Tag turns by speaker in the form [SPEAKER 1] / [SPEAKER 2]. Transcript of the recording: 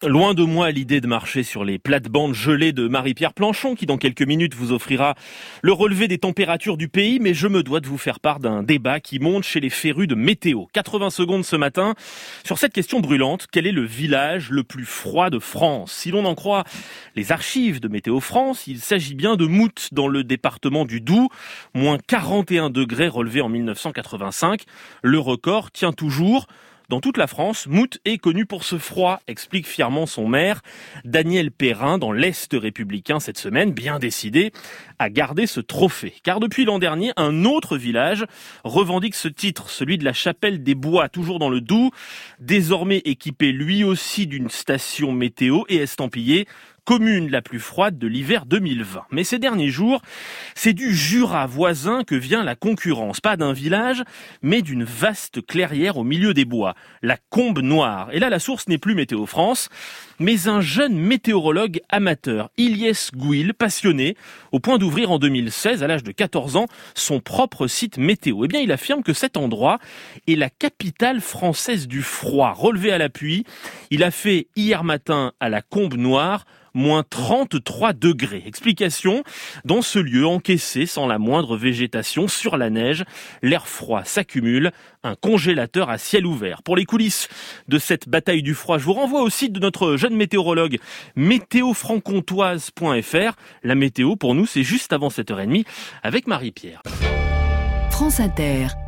[SPEAKER 1] Loin de moi l'idée de marcher sur les plates-bandes gelées de Marie-Pierre Planchon qui dans quelques minutes vous offrira le relevé des températures du pays, mais je me dois de vous faire part d'un débat qui monte chez les férus de météo. 80 secondes ce matin sur cette question brûlante: quel est le village le plus froid de France? Si l'on en croit les archives de Météo France, il s'agit bien de Mout dans le département du Doubs, moins 41 degrés relevé en 1985. Le record tient toujours. Dans toute la France, Mout est connu pour ce froid, explique fièrement son maire, Daniel Perrin, dans l'Est républicain cette semaine, bien décidé à garder ce trophée. Car depuis l'an dernier, un autre village revendique ce titre, celui de la Chapelle des Bois, toujours dans le Doubs, désormais équipé lui aussi d'une station météo et estampillé commune la plus froide de l'hiver 2020. Mais ces derniers jours, c'est du Jura voisin que vient la concurrence. Pas d'un village, mais d'une vaste clairière au milieu des bois, la Combe Noire. Et là, la source n'est plus Météo France, mais un jeune météorologue amateur, Ilyes Gouil, passionné, au point d'ouvrir en 2016, à l'âge de 14 ans, son propre site météo. Eh bien, il affirme que cet endroit est la capitale française du froid. Relevé à l'appui, il a fait hier matin à la Combe Noire moins 33 degrés. Explication: dans ce lieu encaissé sans la moindre végétation, sur la neige, l'air froid s'accumule, un congélateur à ciel ouvert. Pour les coulisses de cette bataille du froid, je vous renvoie au site de notre jeune météorologue, météofranc-comtoise.fr. La météo, pour nous, c'est juste avant 7h30 avec Marie-Pierre.
[SPEAKER 2] France Inter.